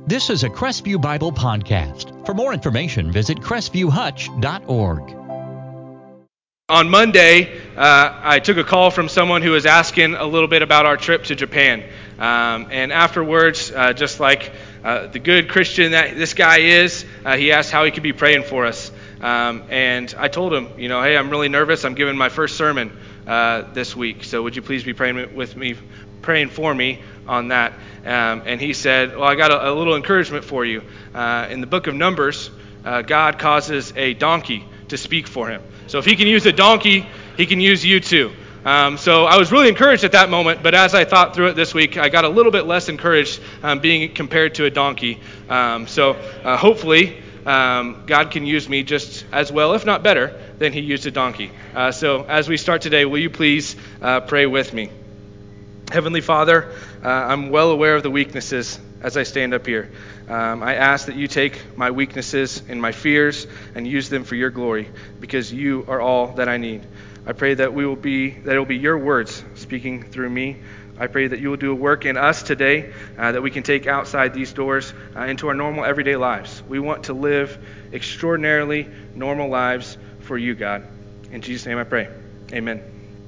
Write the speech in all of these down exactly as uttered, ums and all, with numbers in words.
This is a Crestview Bible podcast. For more information, visit crestview hutch dot org. On Monday, uh, I took a call from someone who was asking a little bit about our trip to Japan. Um, and afterwards, uh, just like uh, the good Christian that this guy is, uh, he asked how he could be praying for us. Um, and I told him, you know, hey, I'm really nervous. I'm giving my first sermon uh, this week. So would you please be praying with me, praying for me on that? Um, and he said, well, I got a, a little encouragement for you. Uh, in the book of Numbers, uh, God causes a donkey to speak for him. So if he can use a donkey, he can use you too. Um, so I was really encouraged at that moment, but as I thought through it this week, I got a little bit less encouraged um, being compared to a donkey. Um, so uh, hopefully um, God can use me just as well, if not better, than he used a donkey. Uh, so as we start today, will you please uh, pray with me? Heavenly Father, uh, I'm well aware of the weaknesses as I stand up here. Um, I ask that you take my weaknesses and my fears and use them for your glory, because you are all that I need. I pray that we will be that it will be your words speaking through me. I pray that you will do a work in us today uh, that we can take outside these doors uh, into our normal everyday lives. We want to live extraordinarily normal lives for you, God. In Jesus' name I pray. Amen.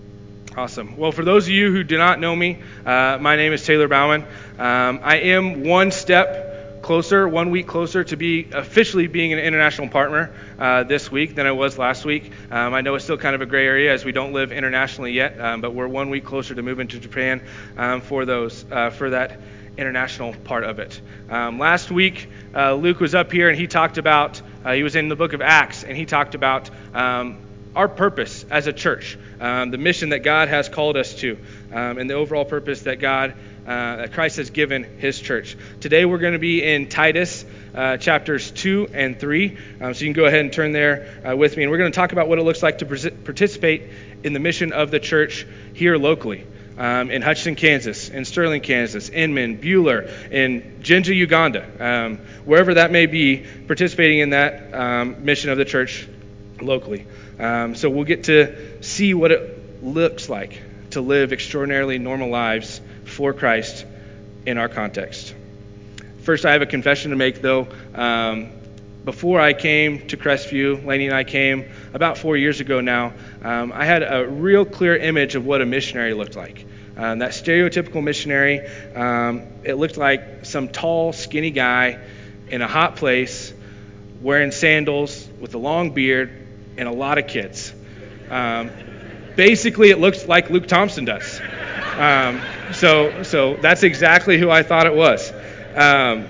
Awesome. Well, for those of you who do not know me, uh, my name is Taylor Bauman. Um, I am one step closer, one week closer to be officially being an international partner uh, this week than I was last week. Um, I know it's still kind of a gray area as we don't live internationally yet, um, but we're one week closer to moving to Japan um, for those uh, for that international part of it. Um, last week, uh, Luke was up here and he talked about, uh, he was in the book of Acts, and he talked about um, our purpose as a church, um, the mission that God has called us to, um, and the overall purpose that God, uh, that Christ has given his church. Today we're going to be in Titus uh, chapters two and three, um, so you can go ahead and turn there uh, with me, and we're going to talk about what it looks like to pres- participate in the mission of the church here locally. Um, in Hutchinson, Kansas, in Sterling, Kansas, Inman, Beulah, in Jinja, Uganda, um, wherever that may be, participating in that um, mission of the church locally. Um, so we'll get to see what it looks like to live extraordinarily normal lives for Christ in our context. First, I have a confession to make, though. Um, before I came to Crestview, Lainey and I came about four years ago now, um, I had a real clear image of what a missionary looked like. Um, that stereotypical missionary, um, it looked like some tall, skinny guy in a hot place wearing sandals with a long beard and a lot of kids. Um, basically, it looks like Luke Thompson does. Um, so, so that's exactly who I thought it was. Um,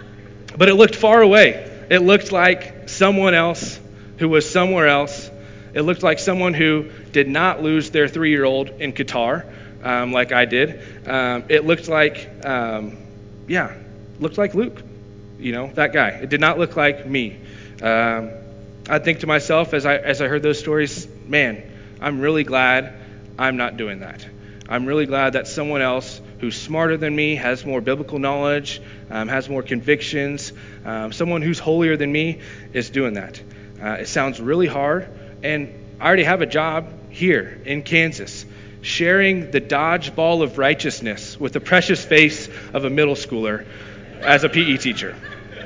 but it looked far away. It looked like someone else who was somewhere else. It looked like someone who did not lose their three-year-old in Qatar, um, like I did. Um, it looked like, um, yeah, looked like Luke. You know, that guy. It did not look like me. Um, I think to myself as I as I heard those stories, man, I'm really glad I'm not doing that. I'm really glad that someone else who's smarter than me, has more biblical knowledge, um, has more convictions, um, someone who's holier than me is doing that. Uh, it sounds really hard, and I already have a job here in Kansas, sharing the dodgeball of righteousness with the precious face of a middle schooler as a P E teacher.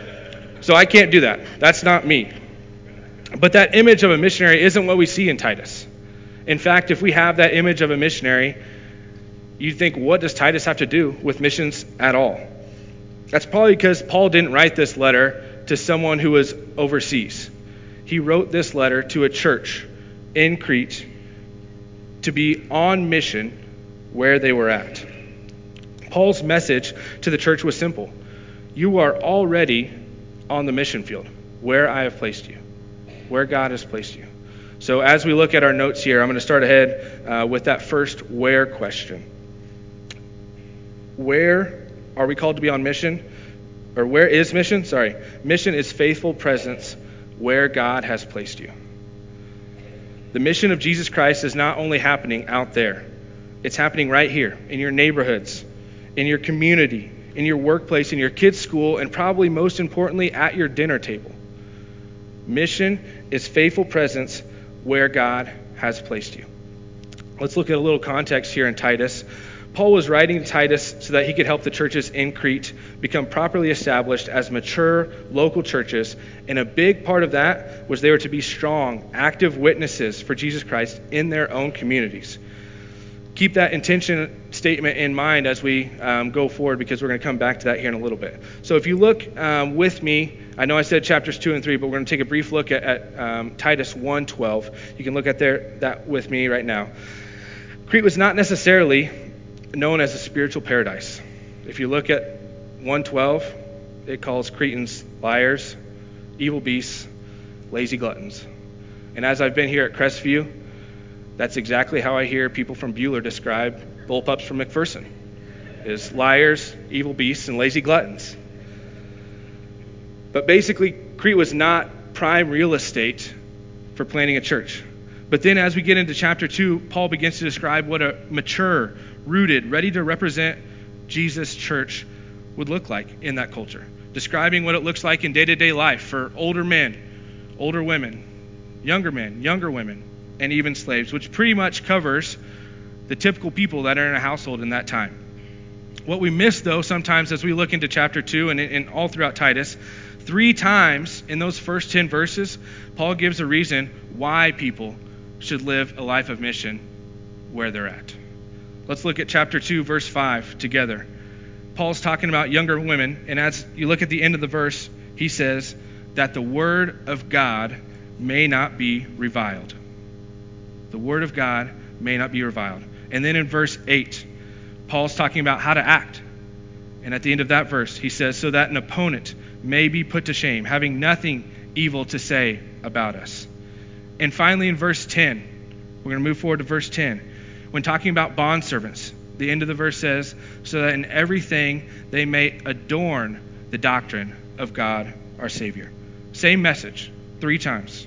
So I can't do that. That's not me. But that image of a missionary isn't what we see in Titus. In fact, if we have that image of a missionary, you think, what does Titus have to do with missions at all? That's probably because Paul didn't write this letter to someone who was overseas. He wrote this letter to a church in Crete to be on mission where they were at. Paul's message to the church was simple. You are already on the mission field, where I have placed you. Where God has placed you. So as we look at our notes here, I'm going to start ahead uh, with that first where question. Where are we called to be on mission? Or where is mission? Sorry. Mission is faithful presence where God has placed you. The mission of Jesus Christ is not only happening out there. It's happening right here in your neighborhoods, in your community, in your workplace, in your kids' school, and probably most importantly at your dinner table. Mission is faithful presence where God has placed you. Let's look at a little context here in Titus. Paul was writing to Titus so that he could help the churches in Crete become properly established as mature local churches, and a big part of that was they were to be strong, active witnesses for Jesus Christ in their own communities. Keep that intention statement in mind as we um, go forward, because we're going to come back to that here in a little bit. So if you look um, with me, I know I said chapters two and three, but we're going to take a brief look at, at um, Titus one twelve. You can look at there that with me right now. Crete was not necessarily known as a spiritual paradise. If you look at one twelve, it calls Cretans liars, evil beasts, lazy gluttons. And as I've been here at Crestview, that's exactly how I hear people from Buhler describe bullpups from McPherson, is liars, evil beasts, and lazy gluttons. But basically, Crete was not prime real estate for planting a church. But then as we get into chapter two, Paul begins to describe what a mature, rooted, ready to represent Jesus church would look like in that culture, describing what it looks like in day-to-day life for older men, older women, younger men, younger women, and even slaves, which pretty much covers the typical people that are in a household in that time. What we miss, though, sometimes as we look into chapter two and, and all throughout Titus, three times in those first ten verses, Paul gives a reason why people should live a life of mission where they're at. Let's look at chapter two, verse five together. Paul's talking about younger women, and as you look at the end of the verse, he says that the word of God may not be reviled. The word of God may not be reviled. And then in verse eight, Paul's talking about how to act. And at the end of that verse, he says, so that an opponent may be put to shame, having nothing evil to say about us. And finally in verse ten, we're going to move forward to verse ten. When talking about bondservants, the end of the verse says, so that in everything they may adorn the doctrine of God our Savior. Same message, three times,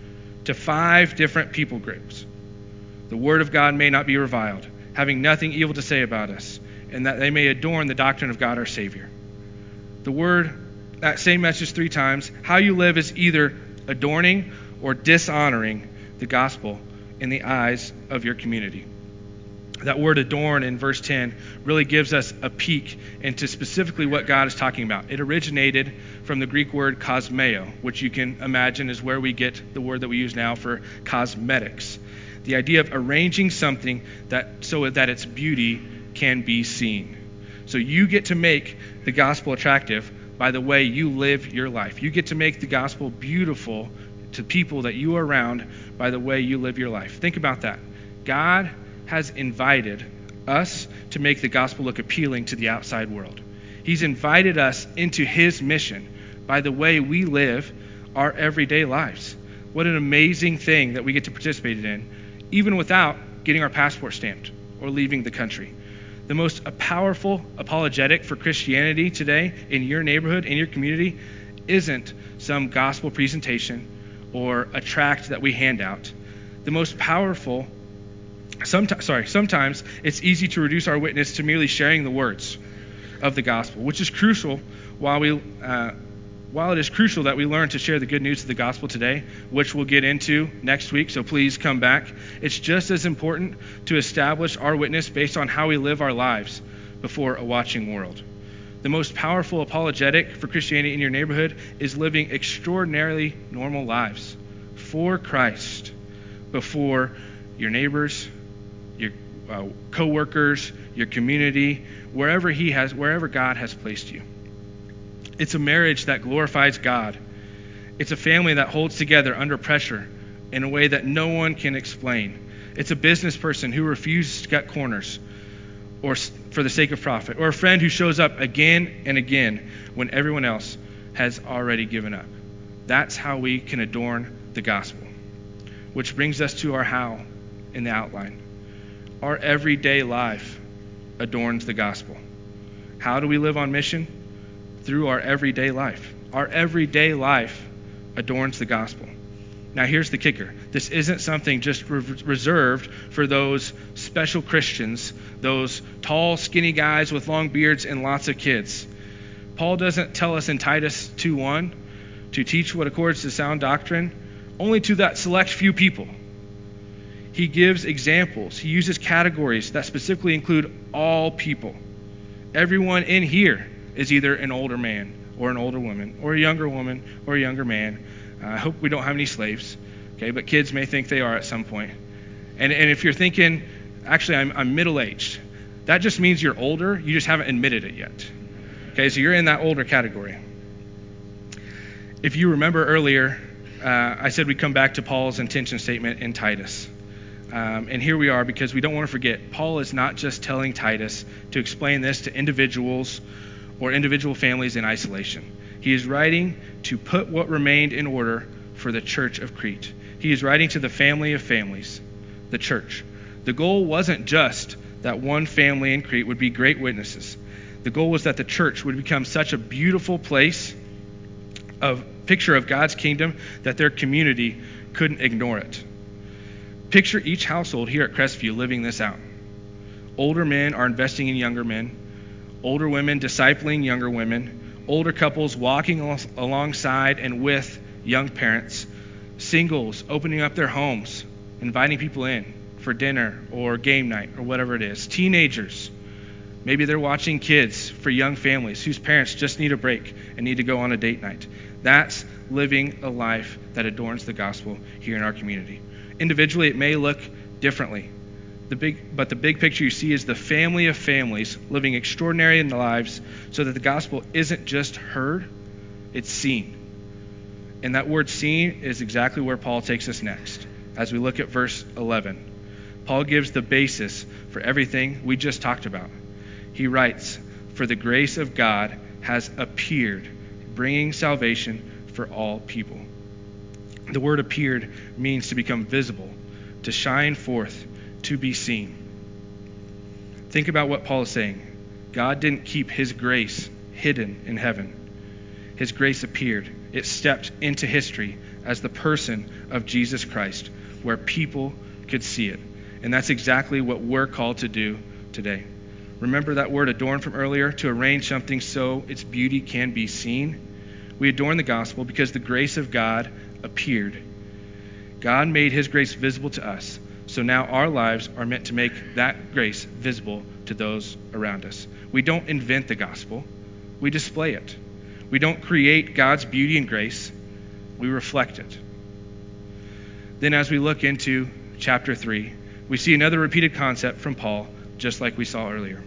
to five different people groups. The word of God may not be reviled, having nothing evil to say about us, and that they may adorn the doctrine of God our Savior. The word, that same message three times, how you live is either adorning or dishonoring the gospel in the eyes of your community. That word adorn in verse ten really gives us a peek into specifically what God is talking about. It originated from the Greek word kosmeo, which you can imagine is where we get the word that we use now for cosmetics. The idea of arranging something that so that its beauty can be seen. So you get to make the gospel attractive by the way you live your life. You get to make the gospel beautiful to people that you are around by the way you live your life. Think about that. God has invited us to make the gospel look appealing to the outside world. He's invited us into his mission by the way we live our everyday lives. What an amazing thing that we get to participate in, even without getting our passport stamped or leaving the country. The most powerful apologetic for Christianity today in your neighborhood, in your community, isn't some gospel presentation or a tract that we hand out. The most powerful, sometimes, sorry, sometimes it's easy to reduce our witness to merely sharing the words of the gospel, which is crucial while we uh, While it is crucial that we learn to share the good news of the gospel today, which we'll get into next week, so please come back, it's just as important to establish our witness based on how we live our lives before a watching world. The most powerful apologetic for Christianity in your neighborhood is living extraordinarily normal lives for Christ before your neighbors, your uh, co-workers, your community, wherever he has, wherever God has placed you. It's a marriage that glorifies God. It's a family that holds together under pressure in a way that no one can explain. It's a business person who refuses to cut corners or for the sake of profit, or a friend who shows up again and again when everyone else has already given up. That's how we can adorn the gospel. Which brings us to our how in the outline. Our everyday life adorns the gospel. How do we live on mission? Through our everyday life. Our everyday life adorns the gospel. Now here's the kicker. This isn't something just re- reserved for those special Christians, those tall, skinny guys with long beards and lots of kids. Paul doesn't tell us in Titus two one to teach what accords to sound doctrine only to that select few people. He gives examples. He uses categories that specifically include all people. Everyone in here is either an older man or an older woman or a younger woman or a younger man. Uh, I hope we don't have any slaves, okay? But kids may think they are at some point. And, and if you're thinking, actually, I'm, I'm middle-aged, that just means you're older. You just haven't admitted it yet. Okay, so you're in that older category. If you remember earlier, uh, I said we'd come back to Paul's intention statement in Titus. Um, and here we are because we don't want to forget, Paul is not just telling Titus to explain this to individuals or individual families in isolation. He is writing to put what remained in order for the church of Crete. He is writing to the family of families, the church. The goal wasn't just that one family in Crete would be great witnesses. The goal was that the church would become such a beautiful place, a picture of God's kingdom, that their community couldn't ignore it. Picture each household here at Crestview living this out. Older men are investing in younger men. Older women discipling younger women. Older couples walking al- alongside and with young parents. Singles opening up their homes, inviting people in for dinner or game night or whatever it is. Teenagers, maybe they're watching kids for young families whose parents just need a break and need to go on a date night. That's living a life that adorns the gospel here in our community. Individually, it may look differently. The big, but the big picture you see is the family of families living extraordinary lives so that the gospel isn't just heard, it's seen. And that word seen is exactly where Paul takes us next as we look at verse eleven. Paul gives the basis for everything we just talked about. He writes, "For the grace of God has appeared, bringing salvation for all people." The word appeared means to become visible, to shine forth, to be seen. Think about what Paul is saying. God didn't keep his grace hidden in heaven. His grace appeared. It stepped into history as the person of Jesus Christ, where people could see it. And that's exactly what we're called to do today. Remember that word adorn from earlier? To arrange something so its beauty can be seen. We adorn the gospel because the grace of God appeared. God made his grace visible to us. So now our lives are meant to make that grace visible to those around us. We don't invent the gospel. We display it. We don't create God's beauty and grace. We reflect it. Then as we look into chapter three, we see another repeated concept from Paul, just like we saw earlier.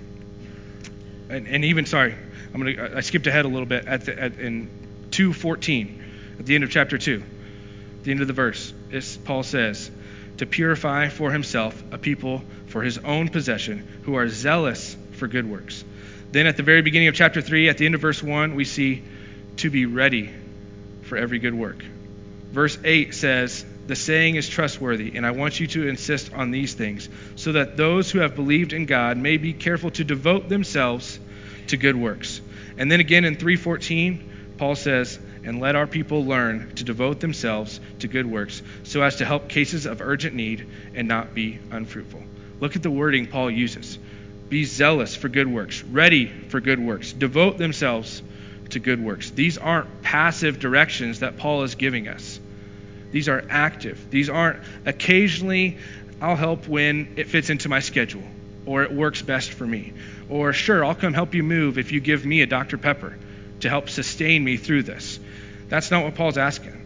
And, and even, sorry, I'm gonna, I skipped ahead a little bit at the, at, in two fourteen, at the end of chapter two, at the end of the verse. It's, Paul says, to purify for himself a people for his own possession who are zealous for good works. Then at the very beginning of chapter three, at the end of verse one, we see to be ready for every good work. Verse eight says, the saying is trustworthy, and I want you to insist on these things, so that those who have believed in God may be careful to devote themselves to good works. And then again in three fourteen, Paul says, and let our people learn to devote themselves to good works, so as to help cases of urgent need and not be unfruitful. Look at the wording Paul uses. Be zealous for good works, ready for good works, devote themselves to good works. These aren't passive directions that Paul is giving us. These are active. These aren't occasionally, I'll help when it fits into my schedule, or it works best for me. Or sure, I'll come help you move if you give me a Doctor Pepper to help sustain me through this. That's not what Paul's asking.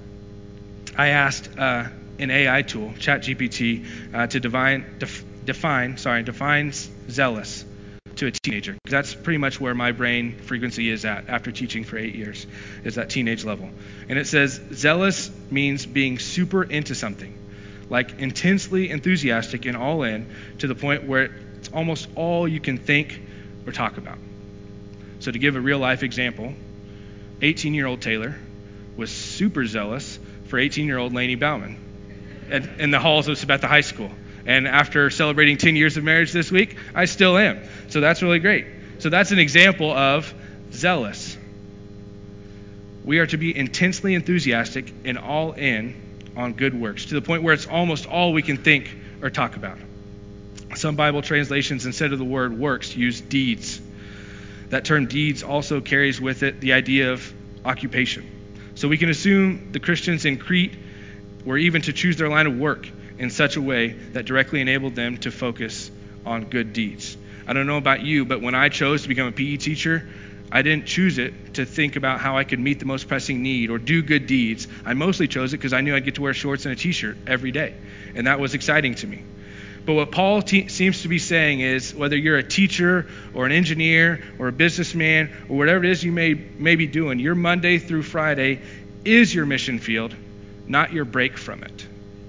I asked uh, an A I tool, ChatGPT, uh, to divine, def, define, sorry, define zealous to a teenager. That's pretty much where my brain frequency is at after teaching for eight years, is that teenage level. And it says, zealous means being super into something, like intensely enthusiastic and all in to the point where it's almost all you can think or talk about. So to give a real life example, eighteen-year-old Taylor was super zealous for eighteen-year-old Lainey Bauman at, in the halls of Sabetha High School. And after celebrating ten years of marriage this week, I still am. So that's really great. So that's an example of zealous. We are to be intensely enthusiastic and all in on good works, to the point where it's almost all we can think or talk about. Some Bible translations, instead of the word works, use deeds. That term deeds also carries with it the idea of occupation. So we can assume the Christians in Crete were even to choose their line of work in such a way that directly enabled them to focus on good deeds. I don't know about you, but when I chose to become a P E teacher, I didn't choose it to think about how I could meet the most pressing need or do good deeds. I mostly chose it because I knew I'd get to wear shorts and a t-shirt every day, and that was exciting to me. But what Paul te- seems to be saying is, whether you're a teacher or an engineer or a businessman or whatever it is you may, may be doing, your Monday through Friday is your mission field, not your break from it.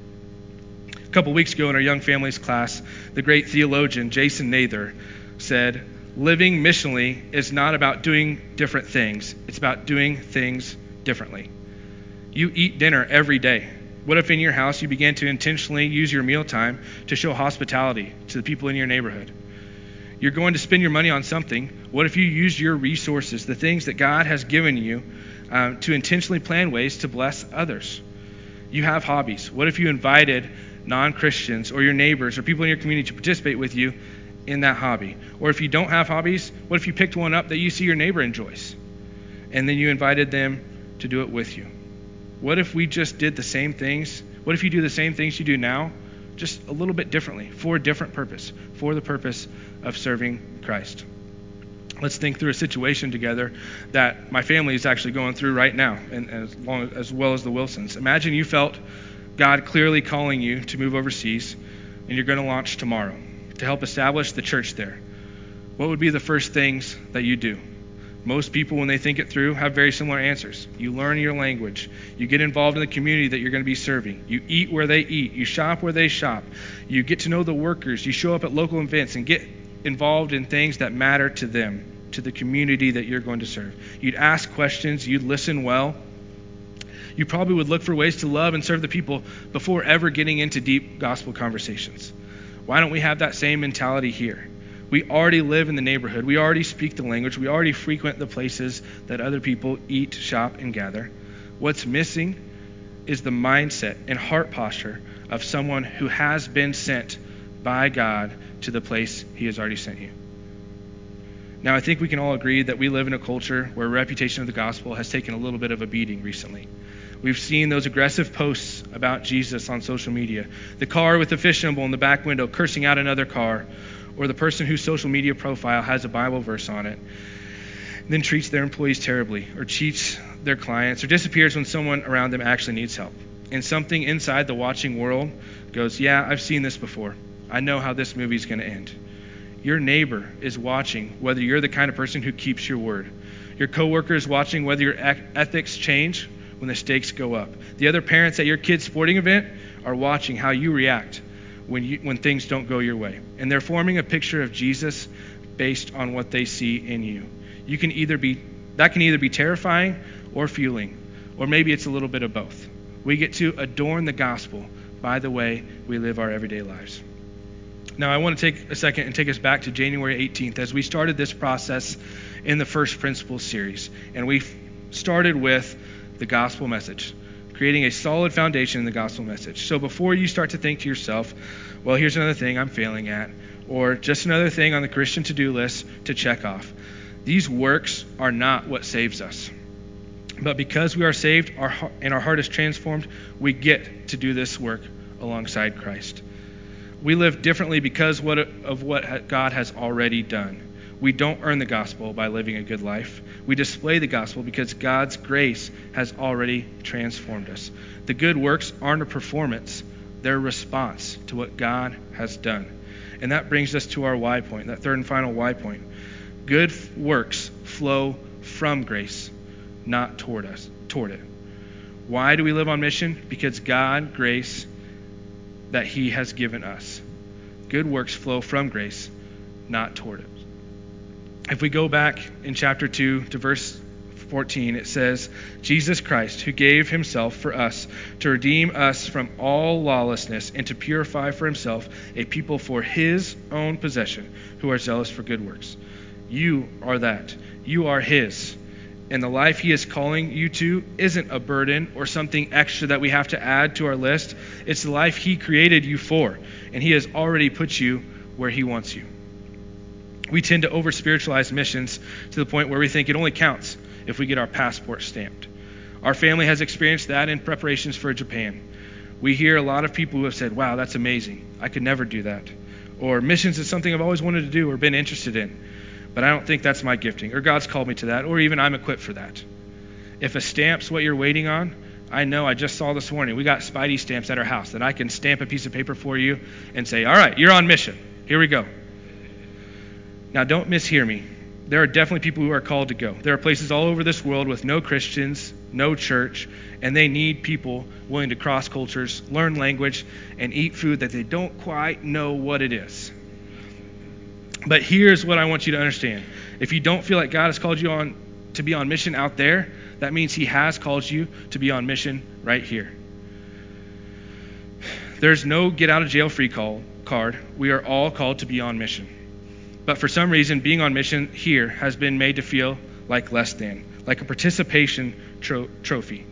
A couple weeks ago in our Young Families class, the great theologian Jason Nather said, living missionally is not about doing different things. It's about doing things differently. You eat dinner every day. What if in your house you began to intentionally use your mealtime to show hospitality to the people in your neighborhood? You're going to spend your money on something. What if you use your resources, the things that God has given you, um, to intentionally plan ways to bless others? You have hobbies. What if you invited non-Christians or your neighbors or people in your community to participate with you in that hobby? Or if you don't have hobbies, what if you picked one up that you see your neighbor enjoys, and then you invited them to do it with you? What if we just did the same things? What if you do the same things you do now, just a little bit differently, for a different purpose, for the purpose of serving Christ? Let's think through a situation together that my family is actually going through right now, and as, long, as well as the Wilsons. Imagine you felt God clearly calling you to move overseas, and you're going to launch tomorrow to help establish the church there. What would be the first things that you do? Most people, when they think it through, have very similar answers. You learn your language. You get involved in the community that you're going to be serving. You eat where they eat. You shop where they shop. You get to know the workers. You show up at local events and get involved in things that matter to them, to the community that you're going to serve. You'd ask questions. You'd listen well. You probably would look for ways to love and serve the people before ever getting into deep gospel conversations. Why don't we have that same mentality here? We already live in the neighborhood. We already speak the language. We already frequent the places that other people eat, shop, and gather. What's missing is the mindset and heart posture of someone who has been sent by God to the place he has already sent you. Now, I think we can all agree that we live in a culture where a reputation of the gospel has taken a little bit of a beating recently. We've seen those aggressive posts about Jesus on social media. The car with the fish symbol in the back window cursing out another car, or the person whose social media profile has a Bible verse on it, then treats their employees terribly, or cheats their clients, or disappears when someone around them actually needs help. And something inside the watching world goes, yeah, I've seen this before. I know how this movie's going to end. Your neighbor is watching whether you're the kind of person who keeps your word. Your coworker is watching whether your ethics change when the stakes go up. The other parents at your kid's sporting event are watching how you react when you, when things don't go your way. And they're forming a picture of Jesus based on what they see in you. You can either be, that can either be terrifying or fueling, or maybe it's a little bit of both. We get to adorn the gospel by the way we live our everyday lives. Now, I want to take a second and take us back to January eighteenth as we started this process in the First Principles series. And we started with the gospel message, creating a solid foundation in the gospel message. So before you start to think to yourself, well, here's another thing I'm failing at, or just another thing on the Christian to-do list to check off, these works are not what saves us. But because we are saved our, and our heart is transformed, we get to do this work alongside Christ. We live differently because what, of what God has already done. We don't earn the gospel by living a good life. We display the gospel because God's grace has already transformed us. The good works aren't a performance. They're a response to what God has done. And that brings us to our why point, that third and final why point. Good works flow from grace, not toward us, toward it. Why do we live on mission? Because God, grace that he has given us. Good works flow from grace, not toward it. If we go back in chapter two to verse fourteen, it says, Jesus Christ, who gave himself for us to redeem us from all lawlessness and to purify for himself a people for his own possession who are zealous for good works. You are that. You are his. And the life he is calling you to isn't a burden or something extra that we have to add to our list. It's the life he created you for, and he has already put you where he wants you. We tend to over-spiritualize missions to the point where we think it only counts if we get our passport stamped. Our family has experienced that in preparations for Japan. We hear a lot of people who have said, wow, that's amazing. I could never do that. Or missions is something I've always wanted to do or been interested in, but I don't think that's my gifting, or God's called me to that, or even I'm equipped for that. If a stamp's what you're waiting on, I know I just saw this morning, we got Spidey stamps at our house that I can stamp a piece of paper for you and say, all right, you're on mission. Here we go. Now, don't mishear me. There are definitely people who are called to go. There are places all over this world with no Christians, no church, and they need people willing to cross cultures, learn language, and eat food that they don't quite know what it is. But here's what I want you to understand. If you don't feel like God has called you on to be on mission out there, that means he has called you to be on mission right here. There's no get out of jail free call card. We are all called to be on mission. But for some reason, being on mission here has been made to feel like less than, like a participation tro- trophy.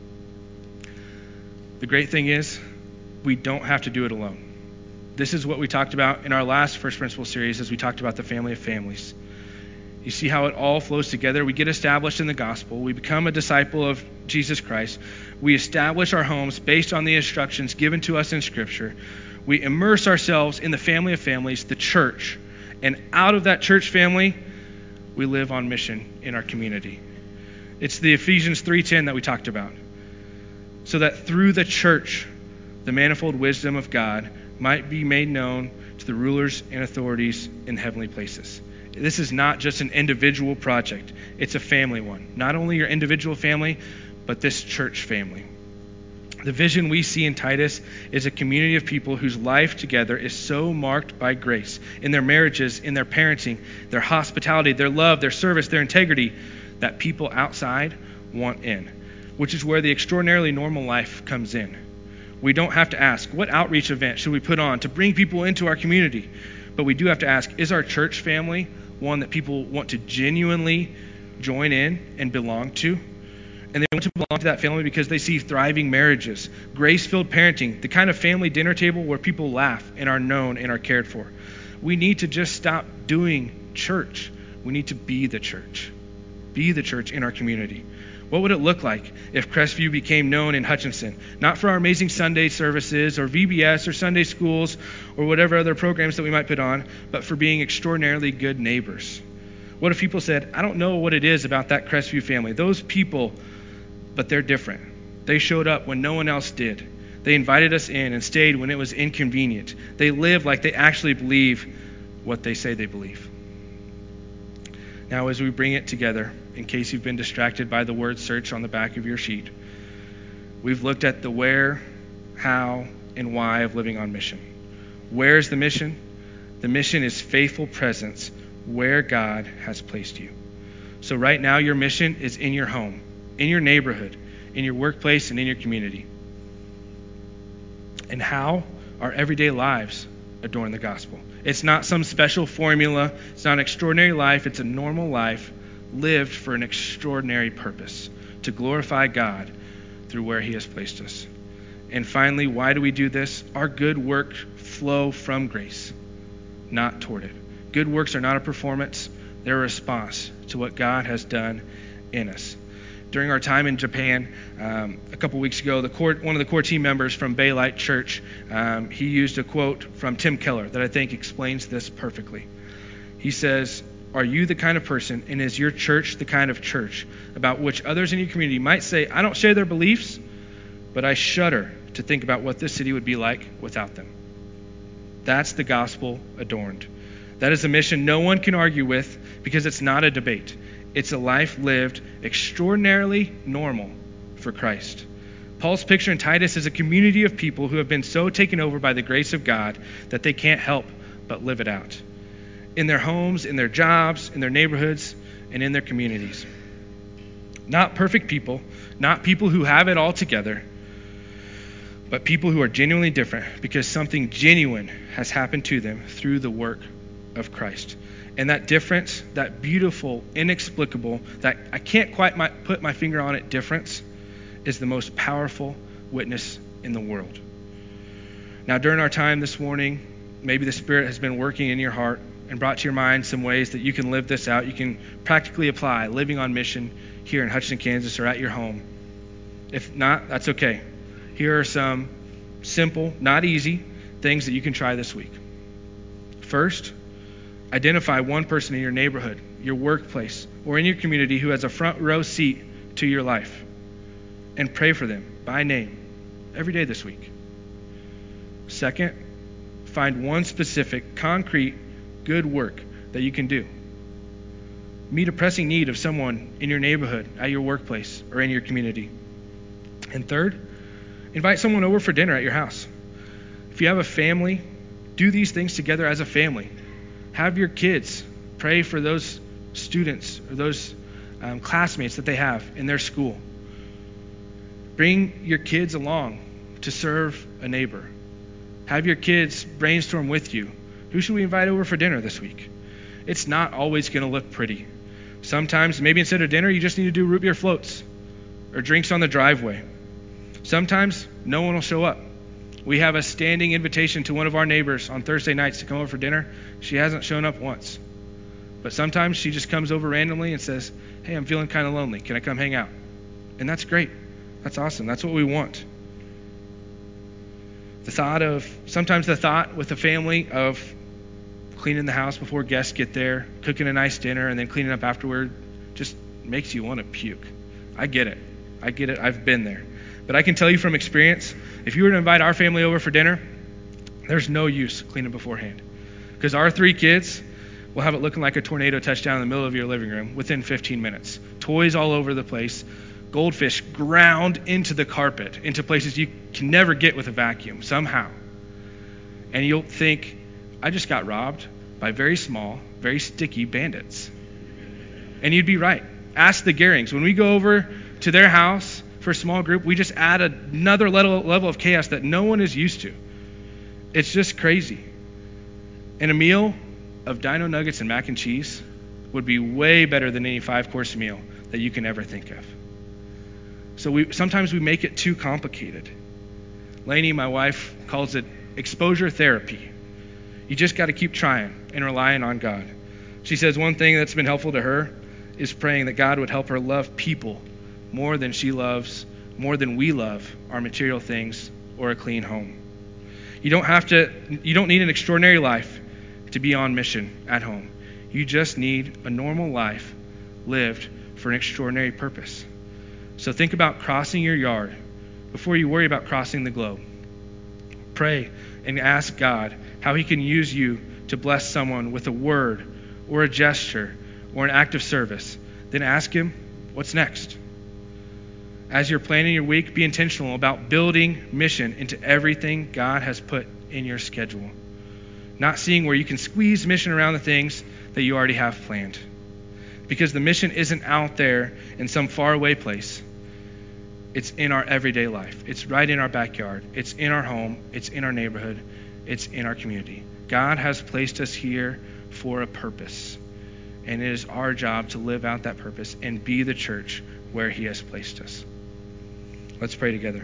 The great thing is, we don't have to do it alone. This is what we talked about in our last First Principles series as we talked about the family of families. You see how it all flows together. We get established in the gospel. We become a disciple of Jesus Christ. We establish our homes based on the instructions given to us in Scripture. We immerse ourselves in the family of families, the church. And out of that church family, we live on mission in our community. It's the Ephesians three ten that we talked about. So that through the church, the manifold wisdom of God might be made known to the rulers and authorities in heavenly places. This is not just an individual project. It's a family one. Not only your individual family, but this church family. The vision we see in Titus is a community of people whose life together is so marked by grace in their marriages, in their parenting, their hospitality, their love, their service, their integrity, that people outside want in, which is where the extraordinarily normal life comes in. We don't have to ask, what outreach event should we put on to bring people into our community? But we do have to ask, is our church family one that people want to genuinely join in and belong to? And they want to belong to that family because they see thriving marriages, grace-filled parenting, the kind of family dinner table where people laugh and are known and are cared for. We need to just stop doing church. We need to be the church. Be the church in our community. What would it look like if Crestview became known in Hutchinson? Not for our amazing Sunday services or V B S or Sunday schools or whatever other programs that we might put on, but for being extraordinarily good neighbors. What if people said, I don't know what it is about that Crestview family. Those people, but they're different. They showed up when no one else did. They invited us in and stayed when it was inconvenient. They live like they actually believe what they say they believe. Now, as we bring it together, in case you've been distracted by the word search on the back of your sheet, we've looked at the where, how, and why of living on mission. Where is the mission? The mission is faithful presence where God has placed you. So right now, your mission is in your home, in your neighborhood, in your workplace, and in your community. And how? Our everyday lives adorn the gospel. It's not some special formula. It's not an extraordinary life. It's a normal life lived for an extraordinary purpose, to glorify God through where he has placed us. And finally, why do we do this? Our good work flow from grace, not toward it. Good works are not a performance. They're a response to what God has done in us. During our time in Japan, um, a couple weeks ago, the core, one of the core team members from Baylight Church, um, he used a quote from Tim Keller that I think explains this perfectly. He says, are you the kind of person, and is your church the kind of church about which others in your community might say, I don't share their beliefs, but I shudder to think about what this city would be like without them? That's the gospel adorned. That is a mission no one can argue with because it's not a debate. It's a life lived extraordinarily normal for Christ. Paul's picture in Titus is a community of people who have been so taken over by the grace of God that they can't help but live it out. In their homes, in their jobs, in their neighborhoods, and in their communities. Not perfect people, not people who have it all together, but people who are genuinely different because something genuine has happened to them through the work of Christ. And that difference, that beautiful, inexplicable, that I can't quite my, put my finger on it difference, is the most powerful witness in the world. Now, during our time this morning, maybe the Spirit has been working in your heart and brought to your mind some ways that you can live this out. You can practically apply living on mission here in Hutchinson, Kansas, or at your home. If not, that's okay. Here are some simple, not easy, things that you can try this week. First, identify one person in your neighborhood, your workplace, or in your community who has a front row seat to your life, and pray for them by name every day this week. Second, find one specific, concrete, good work that you can do. Meet a pressing need of someone in your neighborhood, at your workplace, or in your community. And third, invite someone over for dinner at your house. If you have a family, do these things together as a family. Have your kids pray for those students or those um, classmates that they have in their school. Bring your kids along to serve a neighbor. Have your kids brainstorm with you. Who should we invite over for dinner this week? It's not always going to look pretty. Sometimes, maybe instead of dinner, you just need to do root beer floats or drinks on the driveway. Sometimes, no one will show up. We have a standing invitation to one of our neighbors on Thursday nights to come over for dinner. She hasn't shown up once. But sometimes she just comes over randomly and says, hey, I'm feeling kind of lonely. Can I come hang out? And that's great. That's awesome. That's what we want. The thought of, sometimes the thought with the family of cleaning the house before guests get there, cooking a nice dinner, and then cleaning up afterward just makes you want to puke. I get it. I get it. I've been there. But I can tell you from experience, if you were to invite our family over for dinner, there's no use cleaning beforehand. Because our three kids will have it looking like a tornado touchdown in the middle of your living room within fifteen minutes. Toys all over the place. Goldfish ground into the carpet, into places you can never get with a vacuum, somehow. And you'll think, I just got robbed by very small, very sticky bandits. And you'd be right. Ask the Gehrings. When we go over to their house for a small group, we just add another level, level of chaos that no one is used to. It's just crazy. And a meal of dino nuggets and mac and cheese would be way better than any five-course meal that you can ever think of. So we sometimes we make it too complicated. Lainey, my wife, calls it exposure therapy. You just got to keep trying and relying on God. She says one thing that's been helpful to her is praying that God would help her love people more than she loves, more than we love our material things or a clean home. You don't have to, you don't need an extraordinary life to be on mission at home. You just need a normal life lived for an extraordinary purpose. So think about crossing your yard before you worry about crossing the globe. Pray and ask God how he can use you to bless someone with a word or a gesture or an act of service. Then ask him, what's next? As you're planning your week, be intentional about building mission into everything God has put in your schedule. Not seeing where you can squeeze mission around the things that you already have planned. Because the mission isn't out there in some faraway place. It's in our everyday life. It's right in our backyard. It's in our home. It's in our neighborhood. It's in our community. God has placed us here for a purpose. And it is our job to live out that purpose and be the church where he has placed us. Let's pray together.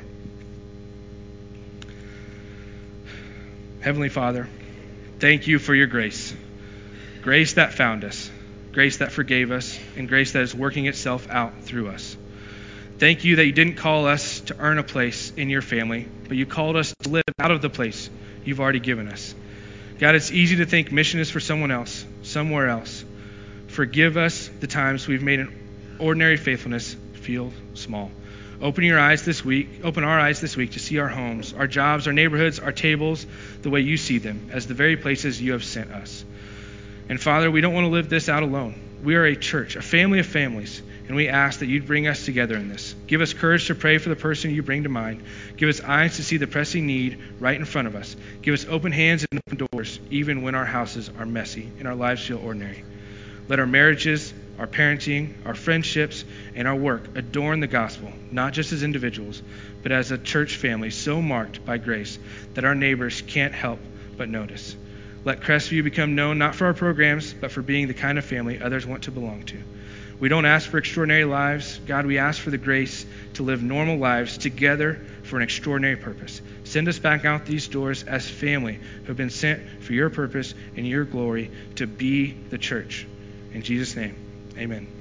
Heavenly Father, thank you for your grace. Grace that found us, grace that forgave us, and grace that is working itself out through us. Thank you that you didn't call us to earn a place in your family, but you called us to live out of the place you've already given us. God, it's easy to think mission is for someone else, somewhere else. Forgive us the times we've made an ordinary faithfulness feel small. Open your eyes this week, open our eyes this week to see our homes, our jobs, our neighborhoods, our tables, the way you see them, as the very places you have sent us. And Father, we don't want to live this out alone. We are a church, a family of families, and we ask that you'd bring us together in this. Give us courage to pray for the person you bring to mind. Give us eyes to see the pressing need right in front of us. Give us open hands and open doors, even when our houses are messy and our lives feel ordinary. Let our marriages, our parenting, our friendships, and our work adorn the gospel, not just as individuals, but as a church family so marked by grace that our neighbors can't help but notice. Let Crestview become known not for our programs, but for being the kind of family others want to belong to. We don't ask for extraordinary lives. God, we ask for the grace to live normal lives together for an extraordinary purpose. Send us back out these doors as family who have been sent for your purpose and your glory to be the church. In Jesus' name, amen.